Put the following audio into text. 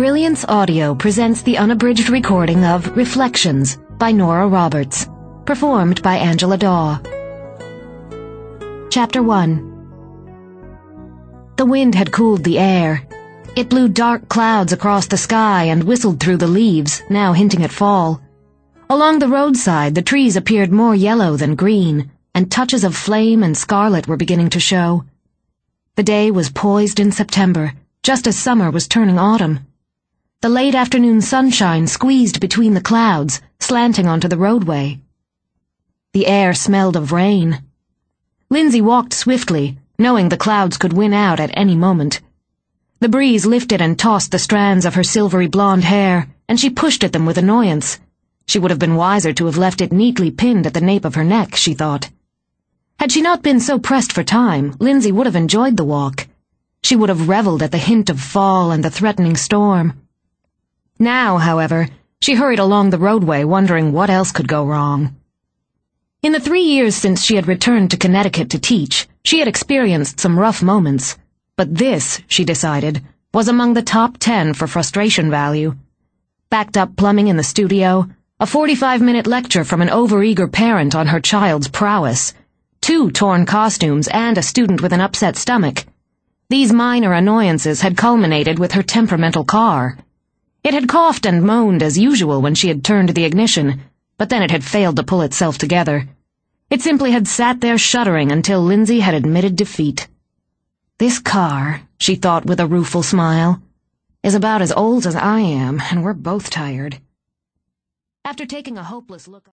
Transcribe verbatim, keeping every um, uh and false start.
Brilliance Audio presents the unabridged recording of Reflections by Nora Roberts, performed by Angela Daw. Chapter one. The wind had cooled the air. It blew dark clouds across the sky and whistled through the leaves, now hinting at fall. Along the roadside, the trees appeared more yellow than green, and touches of flame and scarlet were beginning to show. The day was poised in September, just as summer was turning autumn. The late afternoon sunshine squeezed between the clouds, slanting onto the roadway. The air smelled of rain. Lindsay walked swiftly, knowing the clouds could win out at any moment. The breeze lifted and tossed the strands of her silvery blonde hair, and she pushed at them with annoyance. She would have been wiser to have left it neatly pinned at the nape of her neck, she thought. Had she not been so pressed for time, Lindsay would have enjoyed the walk. She would have reveled at the hint of fall and the threatening storm. Now, however, she hurried along the roadway, wondering what else could go wrong. In the three years since she had returned to Connecticut to teach, she had experienced some rough moments, but this, she decided, was among the top ten for frustration value. Backed up plumbing in the studio, a forty-five minute lecture from an overeager parent on her child's prowess, two torn costumes, and a student with an upset stomach. These minor annoyances had culminated with her temperamental car. It had coughed and moaned as usual when she had turned the ignition, but then it had failed to pull itself together. It simply had sat there shuddering until Lindsay had admitted defeat. This car, she thought with a rueful smile, is about as old as I am, and we're both tired. After taking a hopeless look